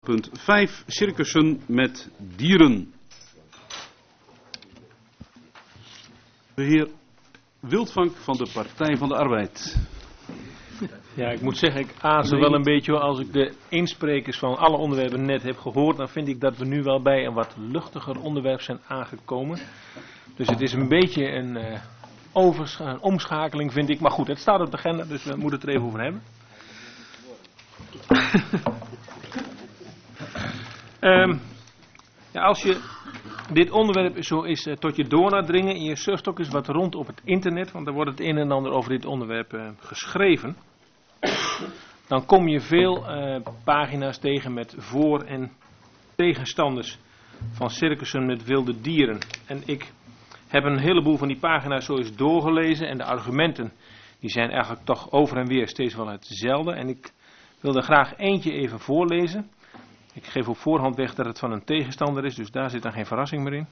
Punt 5. Circussen met dieren. De heer Wildvank van de Partij van de Arbeid. Ja, ik moet zeggen, ik aarzel wel een beetje als ik de insprekers van alle onderwerpen net heb gehoord. Dan vind ik dat we nu wel bij een wat luchtiger onderwerp zijn aangekomen. Dus het is een beetje een omschakeling, vind ik. Maar goed, het staat op de agenda, dus we moeten het er even over hebben. Ja, als je dit onderwerp zo is tot je door laat dringen en je surft ook eens wat rond op het internet, want er wordt het een en ander over dit onderwerp geschreven, dan kom je veel pagina's tegen met voor- en tegenstanders van circussen met wilde dieren. En ik heb een heleboel van die pagina's zo eens doorgelezen en de argumenten die zijn eigenlijk toch over en weer steeds wel hetzelfde. En ik wil er graag eentje even voorlezen. Ik geef op voorhand weg dat het van een tegenstander is, dus daar zit dan geen verrassing meer in.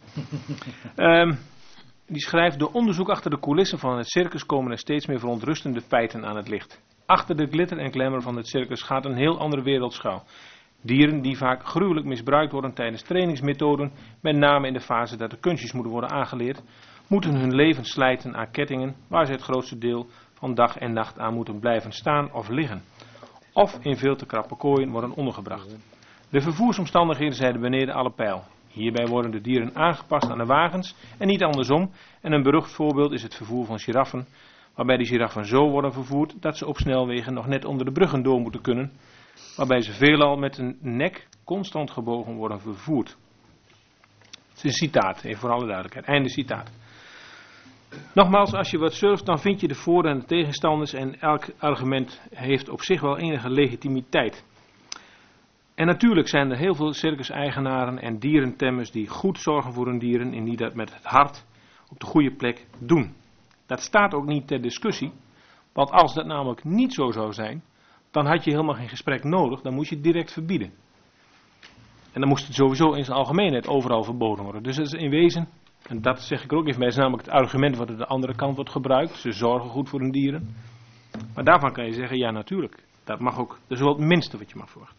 Die schrijft: door onderzoek achter de coulissen van het circus komen er steeds meer verontrustende feiten aan het licht. Achter de glitter en glamour van het circus gaat een heel andere wereld schuil. Dieren die vaak gruwelijk misbruikt worden tijdens trainingsmethoden, met name in de fase dat de kunstjes moeten worden aangeleerd, moeten hun leven slijten aan kettingen waar ze het grootste deel van dag en nacht aan moeten blijven staan of liggen. Of in veel te krappe kooien worden ondergebracht. De vervoersomstandigheden zijn beneden alle peil. Hierbij worden de dieren aangepast aan de wagens en niet andersom. En een berucht voorbeeld is het vervoer van giraffen, waarbij de giraffen zo worden vervoerd dat ze op snelwegen nog net onder de bruggen door moeten kunnen, waarbij ze veelal met een nek constant gebogen worden vervoerd. Het is een citaat, even voor alle duidelijkheid. Einde citaat. Nogmaals, als je wat surft, dan vind je de voor- en de tegenstanders en elk argument heeft op zich wel enige legitimiteit. En natuurlijk zijn er heel veel circuseigenaren en dierentemmers die goed zorgen voor hun dieren en die dat met het hart op de goede plek doen. Dat staat ook niet ter discussie, want als dat namelijk niet zo zou zijn, dan had je helemaal geen gesprek nodig, dan moest je het direct verbieden. En dan moest het sowieso in zijn algemeenheid overal verboden worden. Dus dat is in wezen, en dat zeg ik er ook even bij, is namelijk het argument wat aan de andere kant wordt gebruikt. Ze zorgen goed voor hun dieren. Maar daarvan kan je zeggen, ja natuurlijk, dat mag ook, dat is wel het minste wat je mag verwachten.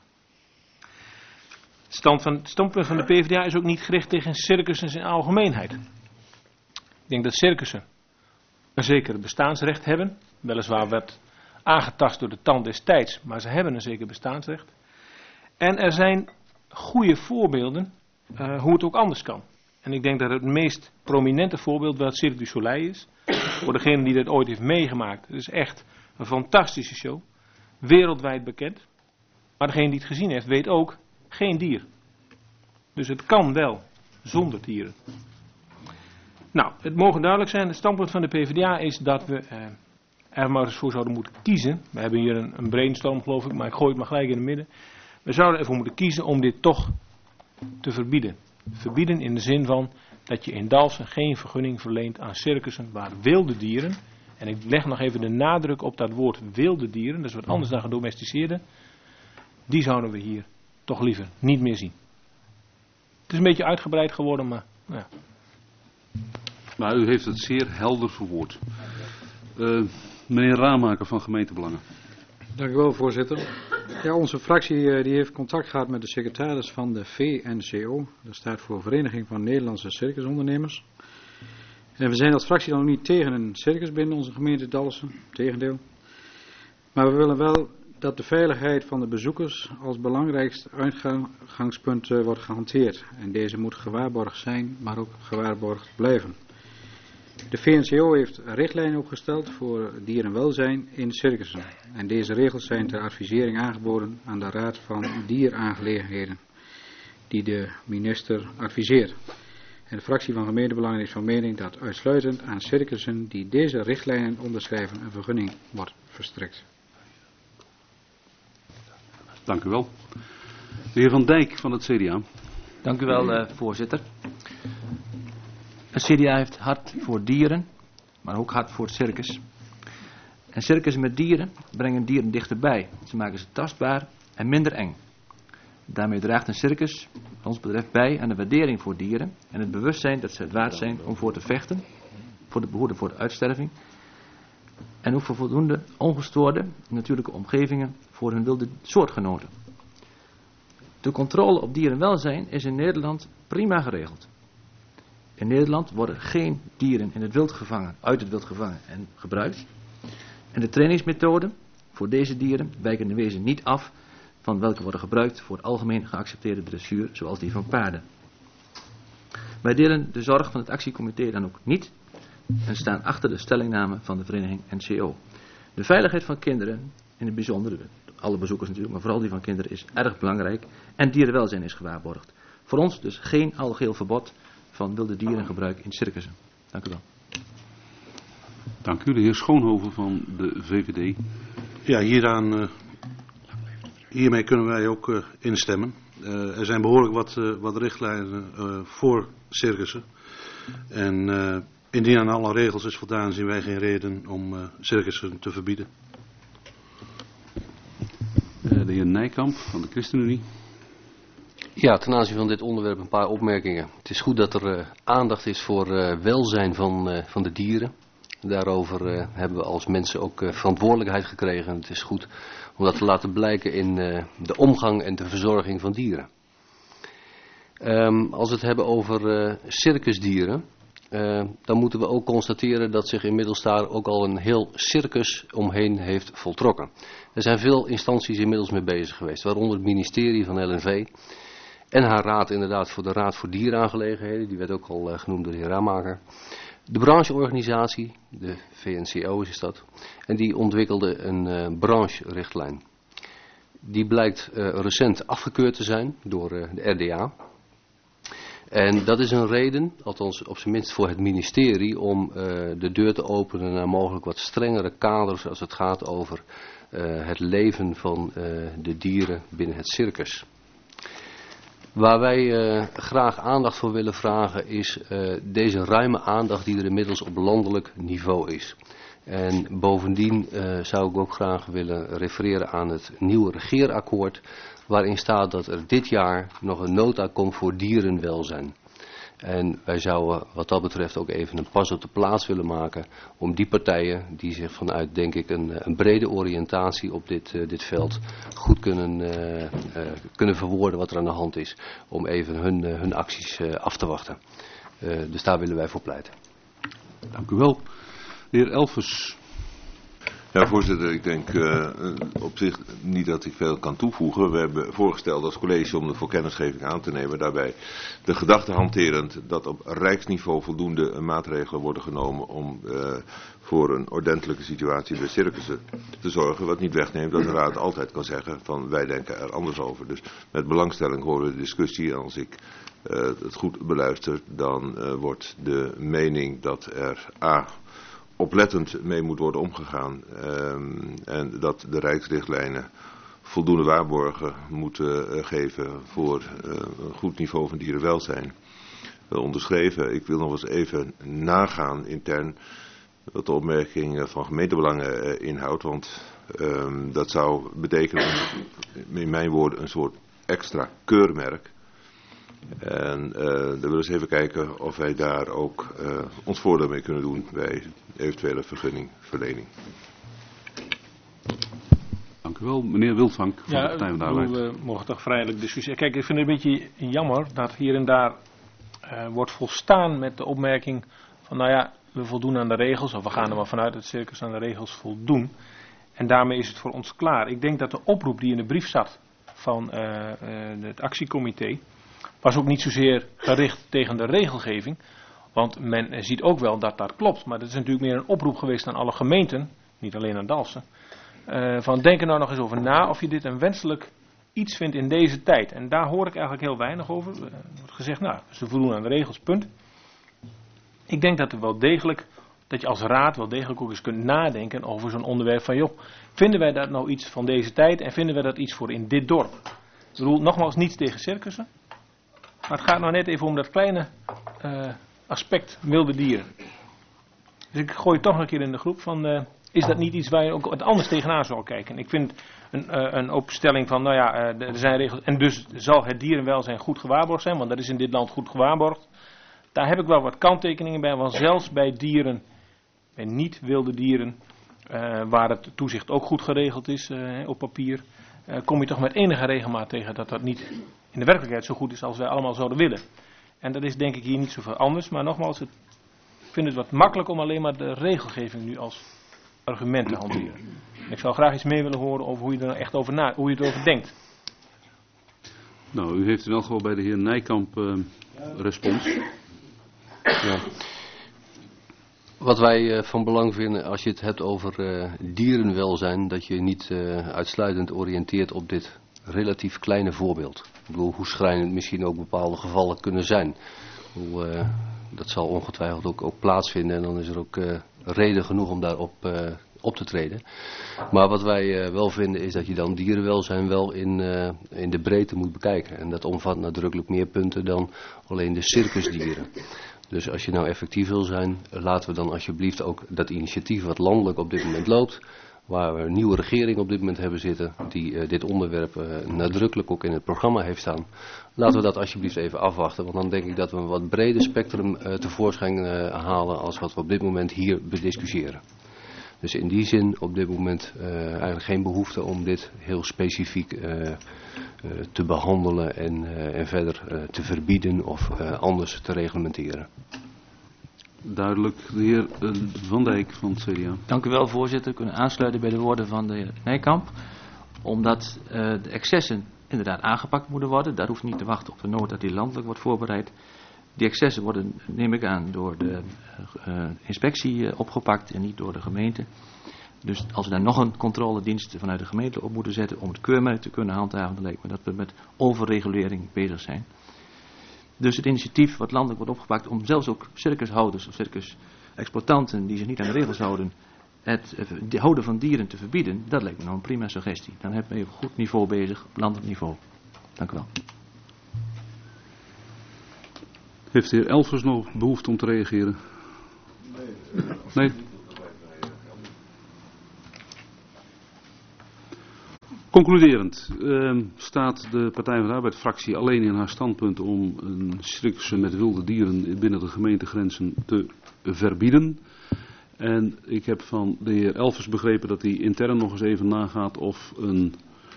Het standpunt van de PvdA is ook niet gericht tegen circussen in algemeenheid. Ik denk dat circussen een zeker bestaansrecht hebben. Weliswaar werd aangetast door de tand des tijds, maar ze hebben een zeker bestaansrecht. En er zijn goede voorbeelden hoe het ook anders kan. En ik denk dat het meest prominente voorbeeld wel het Cirque du Soleil is. Voor degene die dat ooit heeft meegemaakt. Het is echt een fantastische show. Wereldwijd bekend. Maar degene die het gezien heeft weet ook, geen dier. Dus het kan wel, zonder dieren. Nou, het mogen duidelijk zijn, het standpunt van de PvdA is dat we er maar eens voor zouden moeten kiezen. We hebben hier een brainstorm geloof ik, maar ik gooi het maar gelijk in het midden. We zouden ervoor moeten kiezen om dit toch te verbieden. Verbieden in de zin van dat je in Dalfsen geen vergunning verleent aan circussen waar wilde dieren, en ik leg nog even de nadruk op dat woord wilde dieren, dat is wat anders dan gedomesticeerde, die zouden we hier toch liever niet meer zien. Het is een beetje uitgebreid geworden, maar ja. Maar u heeft het zeer helder verwoord. Meneer Raamaker van Gemeentebelangen. Dank u wel, voorzitter. Ja, onze fractie die heeft contact gehad met de secretaris van de VNCO. Dat staat voor Vereniging van Nederlandse Circusondernemers. En we zijn als fractie dan ook niet tegen een circus binnen onze gemeente Dalfsen. Tegendeel. Maar we willen wel dat de veiligheid van de bezoekers als belangrijkste uitgangspunt wordt gehanteerd. En deze moet gewaarborgd zijn, maar ook gewaarborgd blijven. De VNCO heeft richtlijnen opgesteld voor dierenwelzijn in circussen. En deze regels zijn ter advisering aangeboden aan de Raad van Dieraangelegenheden, die de minister adviseert. En de fractie van Gemeentebelangen is van mening dat uitsluitend aan circussen die deze richtlijnen onderschrijven een vergunning wordt verstrekt. Dank u wel. De heer Van Dijk van het CDA. Dank u wel, voorzitter. Het CDA heeft hart voor dieren, maar ook hart voor circus. En circus met dieren brengen dieren dichterbij. Ze maken ze tastbaar en minder eng. Daarmee draagt een circus, wat ons betreft, bij aan de waardering voor dieren en het bewustzijn dat ze het waard zijn om voor te vechten, voor de behoede voor de uitsterving. En ook voor voldoende ongestoorde natuurlijke omgevingen voor hun wilde soortgenoten. De controle op dierenwelzijn is in Nederland prima geregeld. In Nederland worden geen dieren in het wild gevangen, uit het wild gevangen en gebruikt. En de trainingsmethoden voor deze dieren wijken in wezen niet af van welke worden gebruikt voor algemeen geaccepteerde dressuur, zoals die van paarden. Wij delen de zorg van het actiecomité dan ook niet en staan achter de stellingname van de vereniging NCO. De veiligheid van kinderen, in het bijzonder, alle bezoekers natuurlijk, maar vooral die van kinderen, is erg belangrijk en dierenwelzijn is gewaarborgd. Voor ons dus geen algeheel verbod van wilde dierengebruik in circussen. Dank u wel. Dank u, de heer Schoonhoven van de VVD. Ja, hiermee kunnen wij ook instemmen. Er zijn behoorlijk wat richtlijnen voor circussen. En indien aan alle regels is voldaan, zien wij geen reden om circussen te verbieden. De heer Nijkamp van de ChristenUnie. Ja, ten aanzien van dit onderwerp een paar opmerkingen. Het is goed dat er aandacht is voor welzijn van de dieren. Daarover hebben we als mensen ook verantwoordelijkheid gekregen. Het is goed om dat te laten blijken in de omgang en de verzorging van dieren. Als we het hebben over circusdieren, dan moeten we ook constateren dat zich inmiddels daar ook al een heel circus omheen heeft voltrokken. Er zijn veel instanties inmiddels mee bezig geweest, waaronder het ministerie van LNV en haar raad inderdaad voor de Raad voor Dieraangelegenheden, die werd ook al genoemd door de heer Ramaker. De brancheorganisatie, de VNCO is dat, en die ontwikkelde een brancherichtlijn. Die blijkt recent afgekeurd te zijn door de RDA. En dat is een reden, althans op zijn minst voor het ministerie, om de deur te openen naar mogelijk wat strengere kaders als het gaat over het leven van de dieren binnen het circus. Waar wij graag aandacht voor willen vragen is deze ruime aandacht die er inmiddels op landelijk niveau is. En bovendien zou ik ook graag willen refereren aan het nieuwe regeerakkoord, waarin staat dat er dit jaar nog een nota komt voor dierenwelzijn. En wij zouden wat dat betreft ook even een pas op de plaats willen maken om die partijen die zich vanuit denk ik een brede oriëntatie op dit veld goed kunnen verwoorden wat er aan de hand is. Om even hun acties af te wachten. Dus daar willen wij voor pleiten. Dank u wel. De heer Elfers. Ja, voorzitter, ik denk op zich niet dat ik veel kan toevoegen. We hebben voorgesteld als college om de voor kennisgeving aan te nemen. Daarbij de gedachte hanterend dat op rijksniveau voldoende maatregelen worden genomen om voor een ordentelijke situatie bij circussen te zorgen. Wat niet wegneemt dat de raad altijd kan zeggen van wij denken er anders over. Dus met belangstelling horen we de discussie. En als ik het goed beluister, dan wordt de mening dat er oplettend mee moet worden omgegaan en dat de rijksrichtlijnen voldoende waarborgen moeten geven voor een goed niveau van dierenwelzijn. Onderschreven. Ik wil nog eens even nagaan intern wat de opmerking van gemeentebelangen inhoudt, want dat zou betekenen in mijn woorden een soort extra keurmerk. En dan willen we eens even kijken of wij daar ook ons voordeel mee kunnen doen bij eventuele vergunningverlening. Dank u wel, meneer Wildvank van de Partij van de Arbeid. We mogen toch vrijelijk discussiëren. Kijk, ik vind het een beetje jammer dat hier en daar wordt volstaan met de opmerking van nou ja, we voldoen aan de regels, of we gaan er maar vanuit dat het circus aan de regels voldoen. En daarmee is het voor ons klaar. Ik denk dat de oproep die in de brief zat van het actiecomité was ook niet zozeer gericht tegen de regelgeving. Want men ziet ook wel dat dat klopt. Maar dat is natuurlijk meer een oproep geweest aan alle gemeenten. Niet alleen aan Dalfsen. Van denk er nou nog eens over na of je dit een wenselijk iets vindt in deze tijd. En daar hoor ik eigenlijk heel weinig over. Er wordt gezegd, nou, ze voldoen aan de regels, punt. Ik denk dat er wel degelijk, dat je als raad wel degelijk ook eens kunt nadenken over zo'n onderwerp van, joh, vinden wij dat nou iets van deze tijd en vinden wij dat iets voor in dit dorp? Ik bedoel, nogmaals niets tegen circussen. Maar het gaat nou net even om dat kleine aspect wilde dieren. Dus ik gooi het toch nog een keer in de groep van, is dat niet iets waar je ook wat anders tegenaan zou kijken? Ik vind een opstelling van, nou ja, er zijn regels en dus zal het dierenwelzijn goed gewaarborgd zijn, want dat is in dit land goed gewaarborgd. Daar heb ik wel wat kanttekeningen bij, want zelfs bij dieren, bij niet wilde dieren, waar het toezicht ook goed geregeld is op papier, kom je toch met enige regelmaat tegen dat dat niet in de werkelijkheid zo goed is als wij allemaal zouden willen. En dat is denk ik hier niet zoveel anders, maar nogmaals, ik vind het wat makkelijk om alleen maar de regelgeving nu als argument te hanteren. En ik zou graag iets meer willen horen over hoe je er nou echt hoe je erover denkt. Nou, u heeft in elk geval bij de heer Nijkamp respons. Ja. Wat wij van belang vinden als je het hebt over dierenwelzijn, dat je niet uitsluitend oriënteert op dit relatief kleine voorbeeld. Ik bedoel, hoe schrijnend misschien ook bepaalde gevallen kunnen zijn. Dat zal ongetwijfeld ook plaatsvinden en dan is er ook reden genoeg om daarop op te treden. Maar wat wij wel vinden is dat je dan dierenwelzijn wel in de breedte moet bekijken. En dat omvat nadrukkelijk meer punten dan alleen de circusdieren. Dus als je nou effectief wil zijn, laten we dan alsjeblieft ook dat initiatief wat landelijk op dit moment loopt, waar we een nieuwe regering op dit moment hebben zitten, die dit onderwerp nadrukkelijk ook in het programma heeft staan. Laten we dat alsjeblieft even afwachten, want dan denk ik dat we een wat breder spectrum tevoorschijn halen als wat we op dit moment hier bediscussiëren. Dus in die zin op dit moment eigenlijk geen behoefte om dit heel specifiek te behandelen en verder te verbieden of anders te reglementeren. Duidelijk. De heer Van Dijk van het CDA. Dank u wel, voorzitter. We kunnen aansluiten bij de woorden van de heer Nijkamp. Omdat de excessen inderdaad aangepakt moeten worden. Daar hoeft niet te wachten op de nood dat die landelijk wordt voorbereid. Die excessen worden, neem ik aan, door de inspectie opgepakt en niet door de gemeente. Dus als we daar nog een controledienst vanuit de gemeente op moeten zetten om het keurmerk te kunnen handhaven, dan lijkt me dat we met overregulering bezig zijn. Dus het initiatief wat landelijk wordt opgepakt om zelfs ook circushouders of circusexploitanten die zich niet aan de regels houden, het houden van dieren te verbieden, dat lijkt me nou een prima suggestie. Dan hebben we even goed niveau bezig op landelijk niveau. Dank u wel. Heeft de heer Elvers nog behoefte om te reageren? Nee? Concluderend staat de Partij van de Arbeid-fractie alleen in haar standpunt om een circussen met wilde dieren binnen de gemeentegrenzen te verbieden. En ik heb van de heer Elvers begrepen dat hij intern nog eens even nagaat of een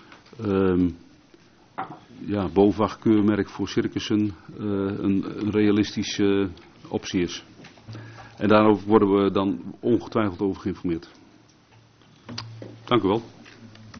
BOVAG-keurmerk voor circussen een realistische optie is. En daarover worden we dan ongetwijfeld over geïnformeerd. Dank u wel.